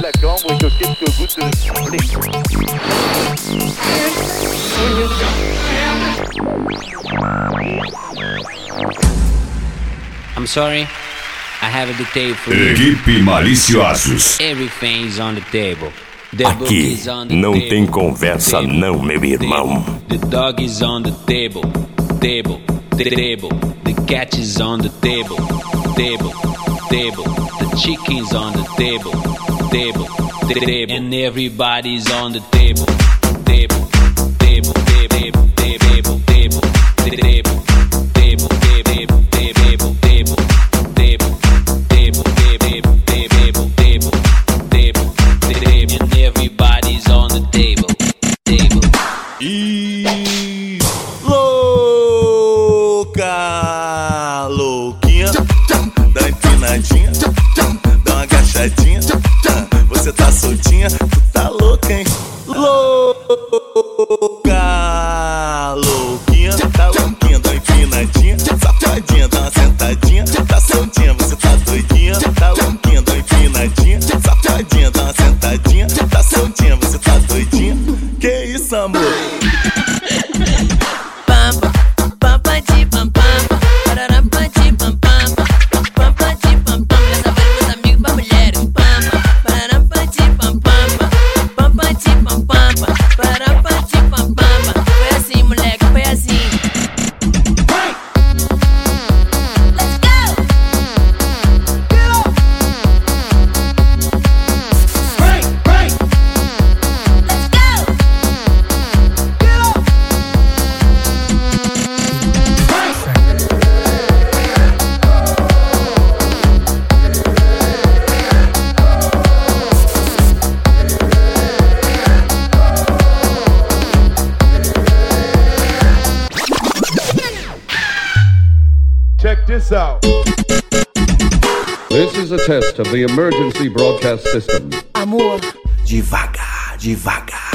calmo, que eu quero que eu gosto I'm sorry, I have a detail for you. Equipe Maliciosos. Everything's on the table. Aqui não tem conversa não, meu irmão. The dog is on the table, table, table. The cat is on the table, table, table. The chicken's on the table, table, table. And everybody's on the table, table, table, table, table, table, table. Louca, louquinha, dá uma empinadinha, dá uma agachadinha, você tá soltinha, tu tá louca, hein? Louca, louquinha, tá louquinha, dá uma empinadinha, safadinha, dá uma sentadinha, tá soltinha, você tá doidinha, tá louquinha, dá uma empinadinha, safadinha, dá uma sentadinha, tá soltinha, você tá doidinha. Que isso, amor? Check this out. This is a test of the emergency broadcast system. Amor, Devagar, devagar.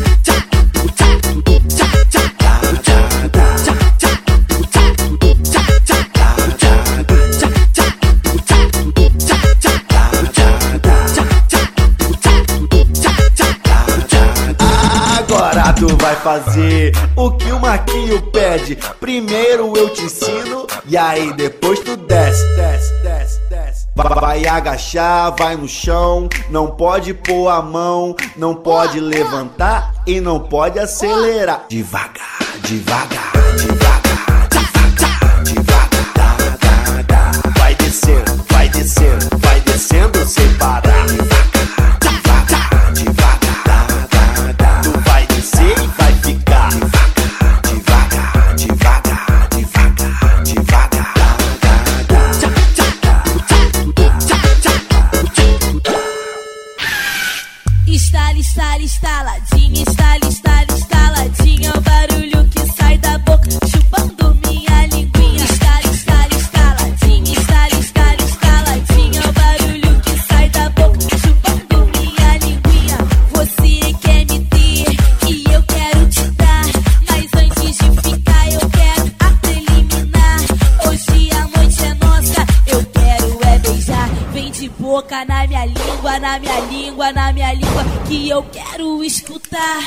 Agora tu vai fazer o que o Marquinho pede. Primeiro eu te ensino e aí depois tu desce, desce, desce, desce. Vai agachar, vai no chão, não pode pôr a mão, não pode levantar e não pode acelerar. Devagar, devagar, devagar, devagar, devagar. Vai descendo, vai descendo, vai descendo sem parar. Devagar, devagar, tu vai descer e vai ficar. Devagar, devagar, devagar, devagar. estala, estala, estaladinha, estala, estala, estaladinha. O barulho que sai da boca, chupando minha linguinha. Estala, estala, estaladinha, estala, estala, estaladinha. O barulho que sai da boca, chupando minha linguinha. Você quer me ter e eu quero te dar, mas antes de ficar eu quero a preliminar. Hoje a noite é nossa, eu quero é beijar. Vem de boca na minha língua, na minha língua, na minha língua, que eu quero escutar.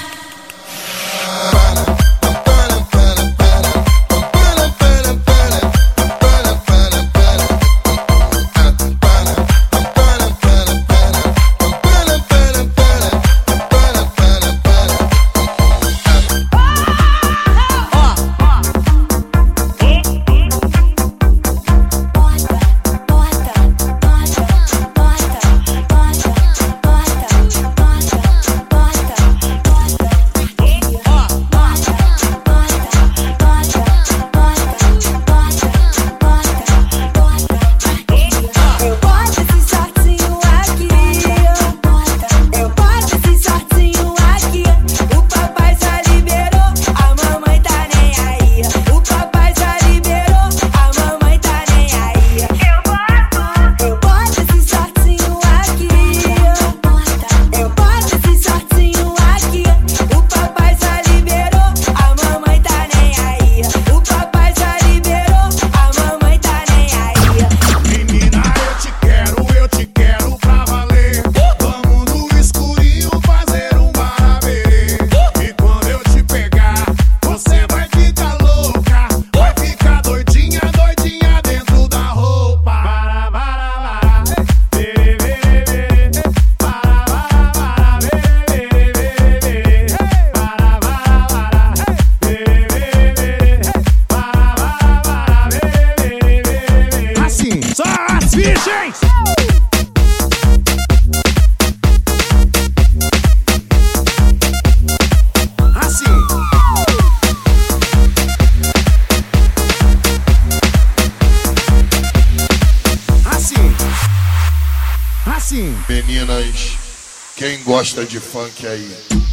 Quem gosta de funk aí?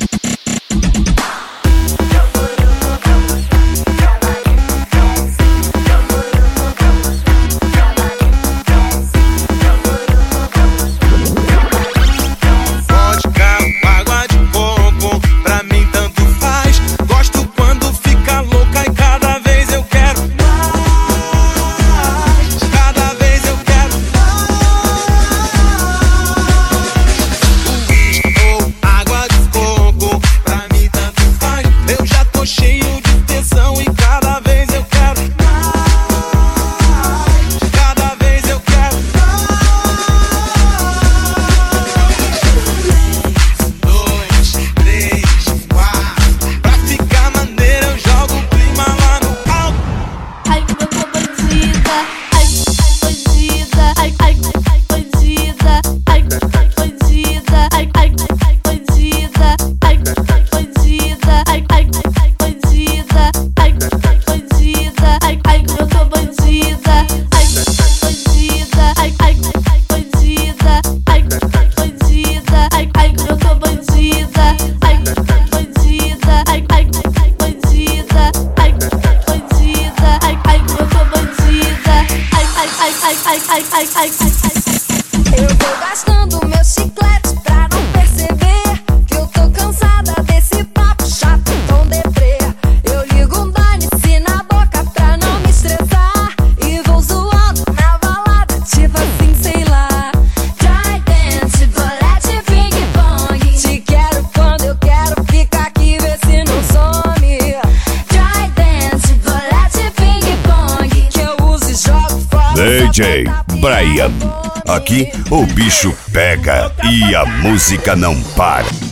Eu vou gastando meus chicletes pra não perceber que eu tô cansada desse papo chato tão deprê. Eu ligo um dane-se na boca pra não me estressar e vou zoando na balada, tipo assim, sei lá. Try dance, bolete, ping pong. Te quero quando eu quero, fica aqui, vê se não some. Try dance, bolete, ping pong. Que eu uso e jogo fora. DJ Brian. Aqui o bicho pega e a música não para.